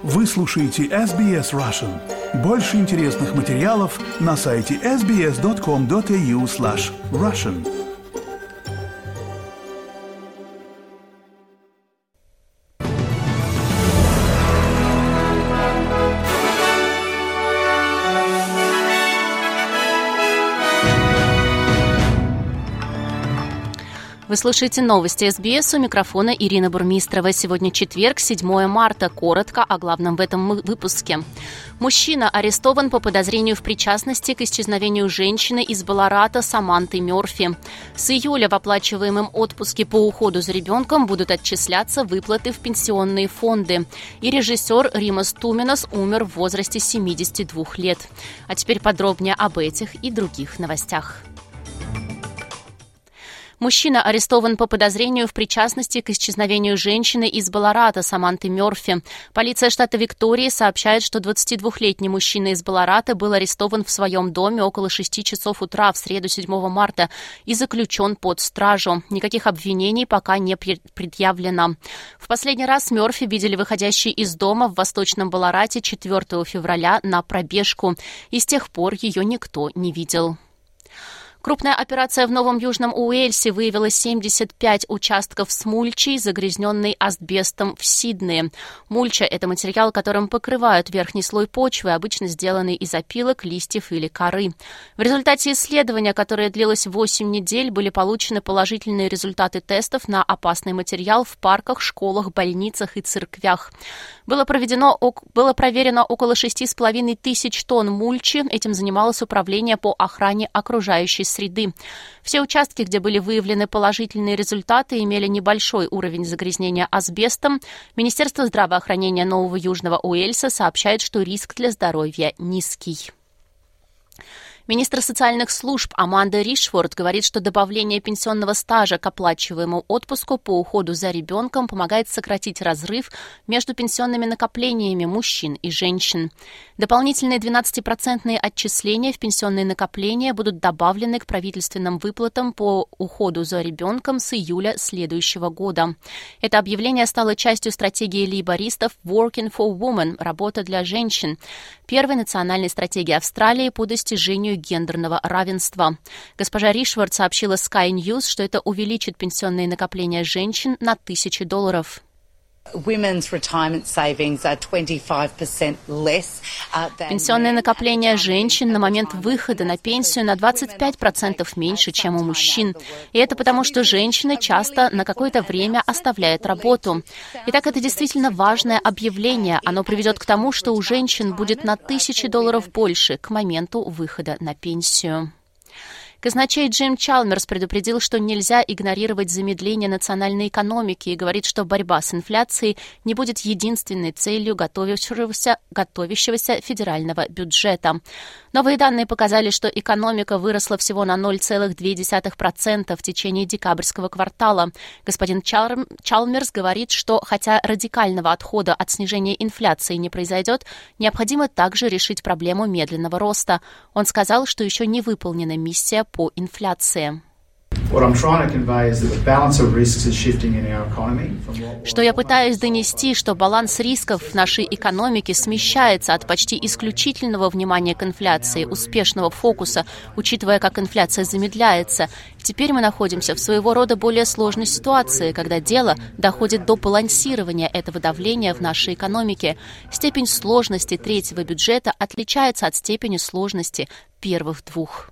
Вы слушаете SBS Russian. Больше интересных материалов на сайте sbs.com.au/russian. Вы слушаете новости СБС, у микрофона Ирина Бурмистрова. Сегодня четверг, 7 марта. Коротко о главном в этом выпуске. Мужчина арестован по подозрению в причастности к исчезновению женщины из Баларата Саманты Мёрфи. С июля в оплачиваемом отпуске по уходу за ребенком будут отчисляться выплаты в пенсионные фонды. И режиссер Римас Туминас умер в возрасте 72 лет. А теперь подробнее об этих и других новостях. Мужчина арестован по подозрению в причастности к исчезновению женщины из Баларата Саманты Мёрфи. Полиция штата Виктория сообщает, что 22-летний мужчина из Баларата был арестован в своем доме около 6 часов утра в среду 7 марта и заключен под стражу. Никаких обвинений пока не предъявлено. В последний раз Мёрфи видели выходящей из дома в Восточном Баларате 4 февраля на пробежку, и с тех пор ее никто не видел. Крупная операция в Новом Южном Уэльсе выявила 75 участков с мульчей, загрязненной асбестом в Сиднее. Мульча – это материал, которым покрывают верхний слой почвы, обычно сделанный из опилок, листьев или коры. В результате исследования, которое длилось 8 недель, были получены положительные результаты тестов на опасный материал в парках, школах, больницах и церквях. Было проверено около 6,5 тысяч тонн мульчи. Этим занималось Управление по охране окружающей среды. Все участки, где были выявлены положительные результаты, имели небольшой уровень загрязнения асбестом. Министерство здравоохранения Нового Южного Уэльса сообщает, что риск для здоровья низкий. Министр социальных служб Аманда Ришфорд говорит, что добавление пенсионного стажа к оплачиваемому отпуску по уходу за ребенком помогает сократить разрыв между пенсионными накоплениями мужчин и женщин. Дополнительные 12% отчисления в пенсионные накопления будут добавлены к правительственным выплатам по уходу за ребенком с июля следующего года. Это объявление стало частью стратегии лейбористов «Working for Women» – «Работа для женщин», первой национальной стратегии Австралии по достижению гендерного равенства. Госпожа Ришфорд сообщила Sky News, что это увеличит пенсионные накопления женщин на $1000. Пенсионные накопления женщин на момент выхода на пенсию на 25% меньше, чем у мужчин. И это потому, что женщины часто на какое-то время оставляют работу. Итак, это действительно важное объявление. Оно приведет к тому, что у женщин будет на $1000 больше к моменту выхода на пенсию. Казначей Джим Чалмерс предупредил, что нельзя игнорировать замедление национальной экономики и говорит, что борьба с инфляцией не будет единственной целью готовящегося федерального бюджета. Новые данные показали, что экономика выросла всего на 0,2% в течение декабрьского квартала. Господин Чалмерс говорит, что хотя радикального отхода от снижения инфляции не произойдет, необходимо также решить проблему медленного роста. Он сказал, что еще не выполнена миссия по инфляции. Что я пытаюсь донести, что баланс рисков в нашей экономике смещается от почти исключительного внимания к инфляции, успешного фокуса, учитывая, как инфляция замедляется. Теперь мы находимся в своего рода более сложной ситуации, когда дело доходит до балансирования этого давления в нашей экономике. Степень сложности третьего бюджета отличается от степени сложности первых двух.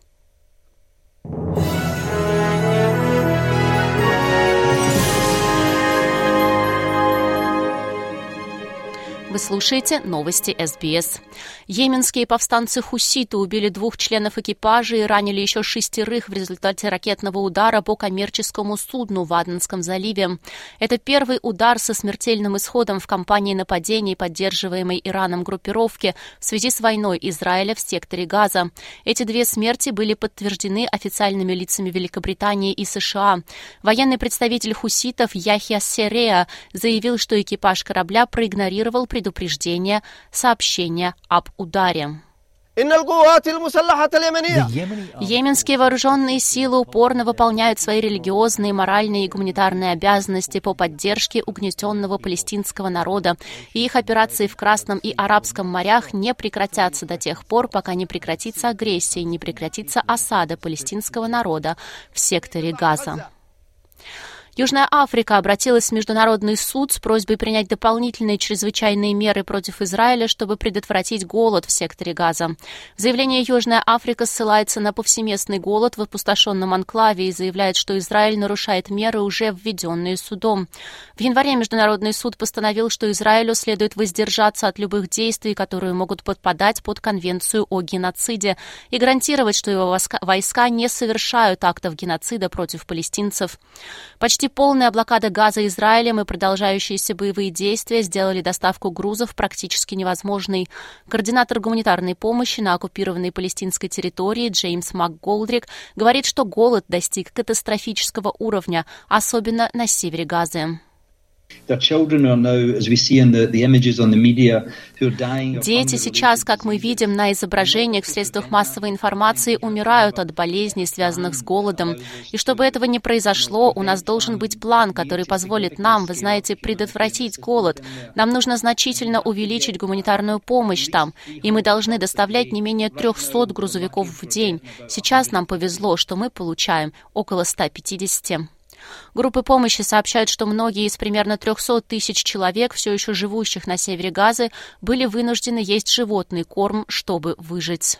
Вы слушаете новости СБС. Йеменские повстанцы-хуситы убили 2 членов экипажа и ранили еще 6 в результате ракетного удара по коммерческому судну в Аденском заливе. Это первый удар со смертельным исходом в кампании нападений, поддерживаемой Ираном группировки в связи с войной Израиля в секторе Газа. Эти 2 смерти были подтверждены официальными лицами Великобритании и США. Военный представитель хуситов Яхья Сереа заявил, что экипаж корабля проигнорировал предупреждение сообщения об ударе. Йеменские вооруженные силы упорно выполняют свои религиозные, моральные и гуманитарные обязанности по поддержке угнетенного палестинского народа, и их операции в Красном и Арабском морях не прекратятся до тех пор, пока не прекратится агрессия и не прекратится осада палестинского народа в секторе Газа. Южная Африка обратилась в Международный суд с просьбой принять дополнительные чрезвычайные меры против Израиля, чтобы предотвратить голод в секторе Газа. В заявлении Южная Африка ссылается на повсеместный голод в опустошенном анклаве и заявляет, что Израиль нарушает меры, уже введенные судом. В январе Международный суд постановил, что Израилю следует воздержаться от любых действий, которые могут подпадать под Конвенцию о геноциде, и гарантировать, что его войска не совершают актов геноцида против палестинцев. Почти полная блокада Газа Израилем и продолжающиеся боевые действия сделали доставку грузов практически невозможной. Координатор гуманитарной помощи на оккупированной палестинской территории Джеймс МакГолдрик говорит, что голод достиг катастрофического уровня, особенно на севере Газы. Дети сейчас, как мы видим на изображениях в средствах массовой информации, умирают от болезней, связанных с голодом. И чтобы этого не произошло, у нас должен быть план, который позволит нам, вы знаете, предотвратить голод. Нам нужно значительно увеличить гуманитарную помощь там, и мы должны доставлять не менее 300 грузовиков в день. Сейчас нам повезло, что мы получаем около 150. Группы помощи сообщают, что многие из примерно 300 тысяч человек, все еще живущих на севере Газы, были вынуждены есть животный корм, чтобы выжить.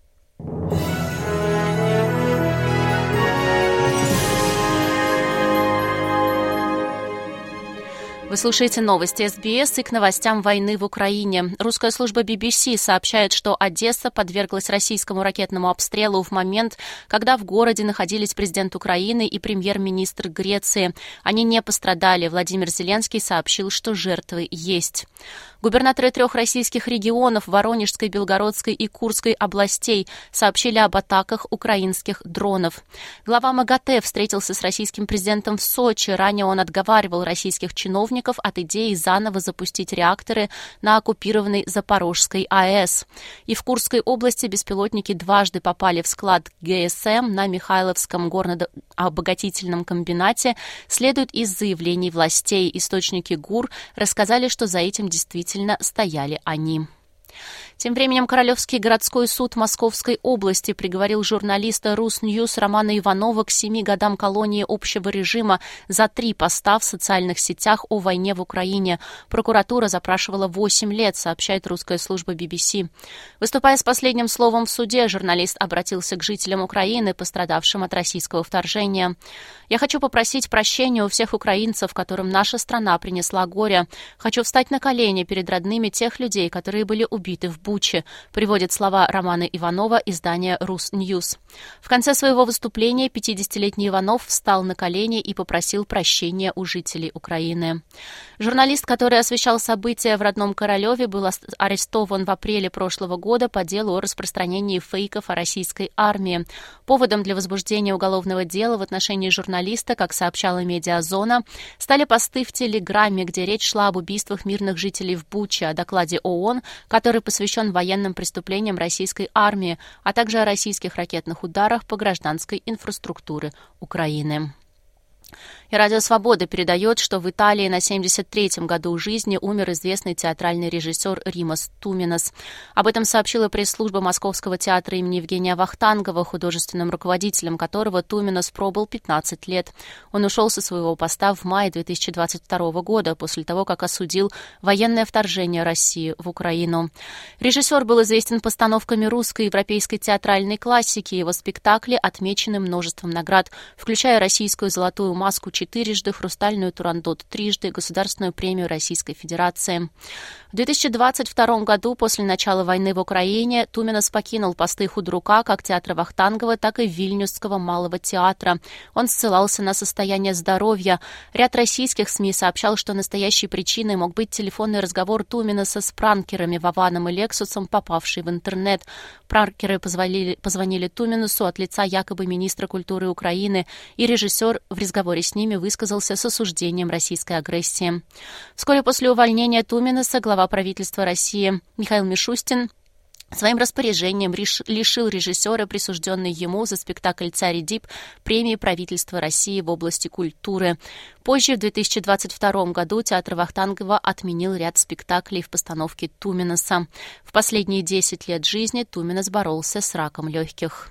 Вы слушаете новости СБС, и к новостям войны в Украине. Русская служба BBC сообщает, что Одесса подверглась российскому ракетному обстрелу в момент, когда в городе находились президент Украины и премьер-министр Греции. Они не пострадали. Владимир Зеленский сообщил, что жертвы есть. Губернаторы 3 российских регионов Воронежской, Белгородской и Курской областей сообщили об атаках украинских дронов. Глава МАГАТЭ встретился с российским президентом в Сочи. Ранее он отговаривал российских чиновников от идеи заново запустить реакторы на оккупированной Запорожской АЭС. И в Курской области беспилотники дважды попали в склад ГСМ на Михайловском горнообогатительном комбинате, следует из заявлений властей. Источники ГУР рассказали, что за этим действительно стояли они. Тем временем Королевский городской суд Московской области приговорил журналиста Русньюз Романа Иванова к 7 годам колонии общего режима за 3 поста в социальных сетях о войне в Украине. Прокуратура запрашивала 8 лет, сообщает русская служба BBC. Выступая с последним словом в суде, журналист обратился к жителям Украины, пострадавшим от российского вторжения. «Я хочу попросить прощения у всех украинцев, которым наша страна принесла горе. Хочу встать на колени перед родными тех людей, которые были убиты в Буче», приводит слова Романа Иванова издание «Русньюз». В конце своего выступления 50-летний Иванов встал на колени и попросил прощения у жителей Украины. Журналист, который освещал события в родном Королеве, был арестован в апреле прошлого года по делу о распространении фейков о российской армии. Поводом для возбуждения уголовного дела в отношении журналиста, как сообщала «Медиазона», стали посты в Телеграме, где речь шла об убийствах мирных жителей в Буче, о докладе ООН, который посвящен военным преступлениям российской армии, а также о российских ракетных ударах по гражданской инфраструктуре Украины. И Радио Свобода передает, что в Италии на 73-м году жизни умер известный театральный режиссер Римас Туминас. Об этом сообщила пресс-служба Московского театра имени Евгения Вахтангова, художественным руководителем которого Туминас пробыл 15 лет. Он ушел со своего поста в мае 2022 года, после того, как осудил военное вторжение России в Украину. Режиссер был известен постановками русской и европейской театральной классики. Его спектакли отмечены множеством наград, включая российскую «Золотую маску» 4-жды, «Хрустальную Турандот» 3-жды, Государственную премию Российской Федерации. В 2022 году, после начала войны в Украине, Туминас покинул посты худрука как театра Вахтангова, так и Вильнюсского малого театра. Он ссылался на состояние здоровья. Ряд российских СМИ сообщал, что настоящей причиной мог быть телефонный разговор Туминаса с пранкерами Вованом и Лексусом, попавший в интернет. Пранкеры позвонили Туминасу от лица якобы министра культуры Украины, и режиссер в разговоре с ними высказался с осуждением российской агрессии. Вскоре после увольнения Туминаса глава правительства России Михаил Мишустин Своим распоряжением лишил режиссера, присужденной ему за спектакль «Царь Эдип», премии правительства России в области культуры. Позже, в 2022 году, театр Вахтангова отменил ряд спектаклей в постановке Туминаса. В последние 10 лет жизни Туминас боролся с раком легких.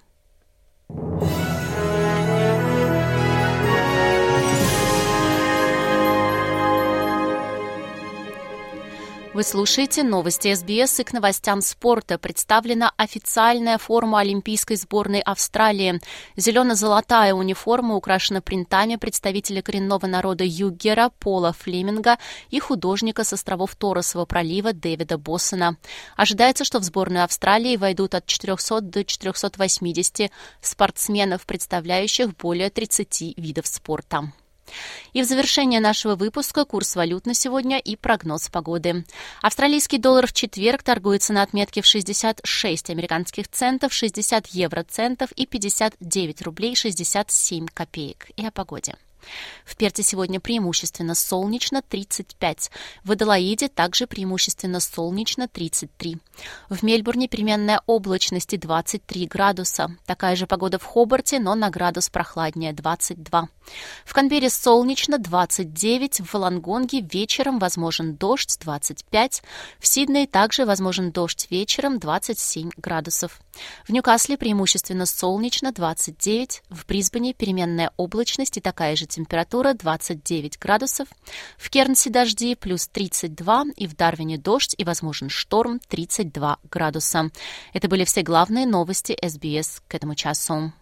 Вы слушаете новости СБС, и к новостям спорта представлена официальная форма олимпийской сборной Австралии. Зелено-золотая униформа украшена принтами представителя коренного народа Юггера Пола Флеминга и художника с островов Торресового пролива Дэвида Боссена. Ожидается, что в сборную Австралии войдут от 400 до 480 спортсменов, представляющих более 30 видов спорта. И в завершение нашего выпуска курс валют на сегодня и прогноз погоды. Австралийский доллар в четверг торгуется на отметке в 66 американских центов, 60 евроцентов и 59 рублей 67 копеек. И о погоде. В Перте сегодня преимущественно солнечно 35. В Аделаиде также преимущественно солнечно 33. В Мельбурне переменная облачность и 23 градуса. Такая же погода в Хобарте, но на градус прохладнее 22. В Канберре солнечно 29. В Волонгонге вечером возможен дождь 25. В Сиднее также возможен дождь вечером 27 градусов. В Ньюкасле преимущественно солнечно 29. В Брисбене переменная облачность и такая же температура 29 градусов. В Кернсе дожди плюс 32, и в Дарвине дождь и возможен шторм 32 градуса. Это были все главные новости СБС к этому часу.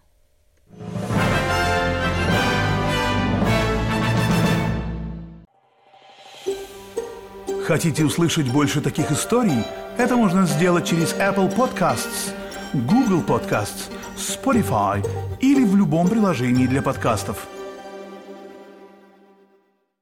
Хотите услышать больше таких историй? Это можно сделать через Apple Podcasts, Google Podcasts, Spotify или в любом приложении для подкастов.